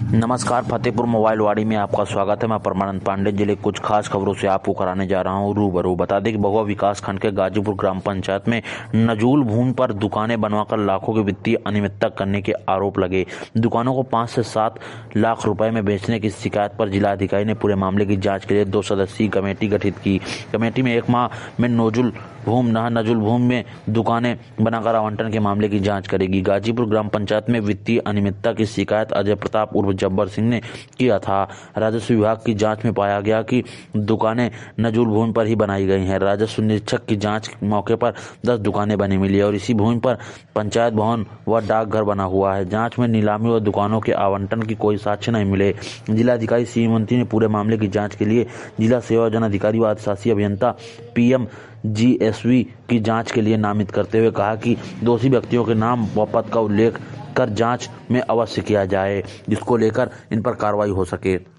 नमस्कार, फतेहपुर मोबाइल वाड़ी में आपका स्वागत है। मैं परमानंद पांडे जिले कुछ खास खबरों से आपको कराने जा रहा हूं रूबरू। बता दें कि भगवा विकास खंड के गाजीपुर ग्राम पंचायत में नजूल भूमि पर दुकानें बनवाकर लाखों की वित्तीय अनियमितता करने के आरोप लगे। दुकानों को 5 से 7 लाख रुपए में बेचने की शिकायत पर जिलाधिकारी ने पूरे मामले की जाँच के लिए 2 सदस्यीय कमेटी गठित की। कमेटी में 1 माह में नजूल भूमि में दुकानें बनाकर आवंटन के मामले की जांच करेगी। गाजीपुर ग्राम पंचायत में वित्तीय अनियमितता की शिकायत अजय प्रताप उर्फ जब्बर सिंह ने किया था। राजस्व विभाग की जांच में पाया गया कि दुकानें नजूल भूमि पर ही बनाई गई हैं। राजस्व निरीक्षक की जांच मौके पर 10 दुकानें बनी मिली और इसी भूमि पर पंचायत भवन व डाकघर बना हुआ है। जांच में नीलामी व दुकानों के आवंटन की कोई साक्ष्य नहीं मिले। जिलाधिकारी श्रीमती ने पूरे मामले की जाँच के लिए जिला सेवा जन अधिकारी व अधिशासी अभियंता PMGSV की जांच के लिए नामित करते हुए कहा कि दोषी व्यक्तियों के नाम व पद का उल्लेख कर जांच में अवश्य किया जाए, जिसको लेकर इन पर कार्रवाई हो सके।